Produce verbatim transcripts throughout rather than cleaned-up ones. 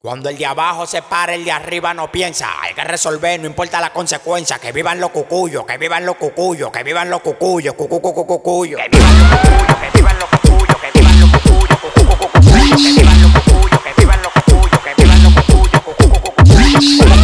Cuando el de abajo se para, el de arriba no piensa. Hay que resolver, no importa la consecuencia. Que vivan los cucuyos, que vivan los cucuyos, que vivan los cucuyos, cucu cucu cucuyos. Que vivan los cucuyos, que vivan los cucuyos, que vivan los cucuyos, cucu cucu cucuyos, que vivan los cucuyos, que vivan los cucuyos, que vivan los cucuyos, cucu cucu cucuyos.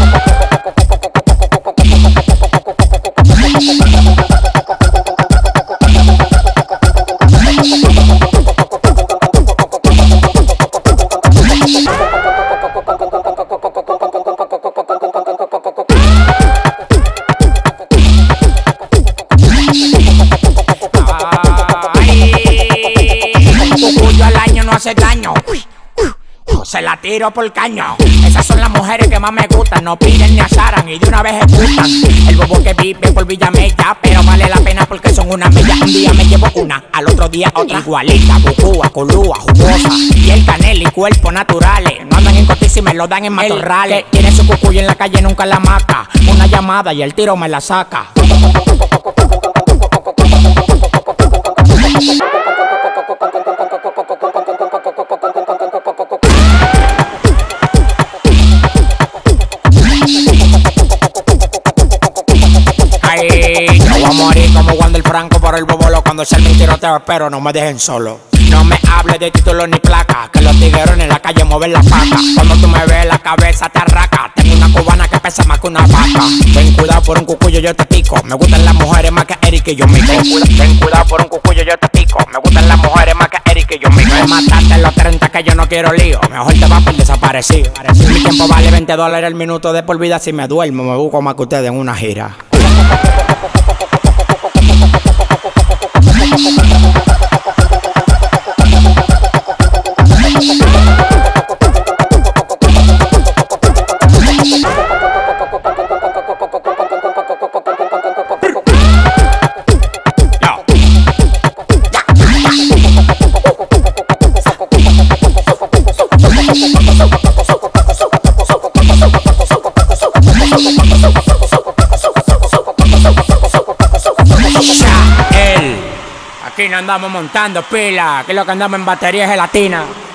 Hace daño, se la tiro por caño. Esas son las mujeres que más me gustan. No piden ni azaran y de una vez ejecutan. El bobo que vive por Villamella, pero vale la pena porque son una milla. Un día me llevo una, al otro día otra. Igualita, bucúa, colúa, jugosa. Y el canela y cuerpo naturales. No andan en cotiza y me lo dan en matorrales. Que tiene su cucuyo en la calle, nunca la maca. Una llamada y el tiro me la saca. Ay, yo voy a morir como Wander Franco por el bobolo cuando se me tiroteo, pero no me dejen solo. No me hables de títulos ni placas, que los tigueros en la calle mueven la paca. Cuando tú me ves la cabeza te arraca. Tengo una cubana que pesa más que una vaca. Ten cuidado por un cucuyo, yo te pico. Me gustan las mujeres más que Eric y yo mico. Ten, cuida, ten cuidado por un cucuyo, yo te pico. Me gustan las mujeres más que Eric y yo mico. Me mataste en los treinta que yo no quiero lío. Mejor te vas por desaparecido. Mi tiempo vale veinte dólares el minuto de por vida. Si me duermo me busco más que ustedes en una gira. Aquí no andamos montando pila, que lo que andamos en batería es gelatina.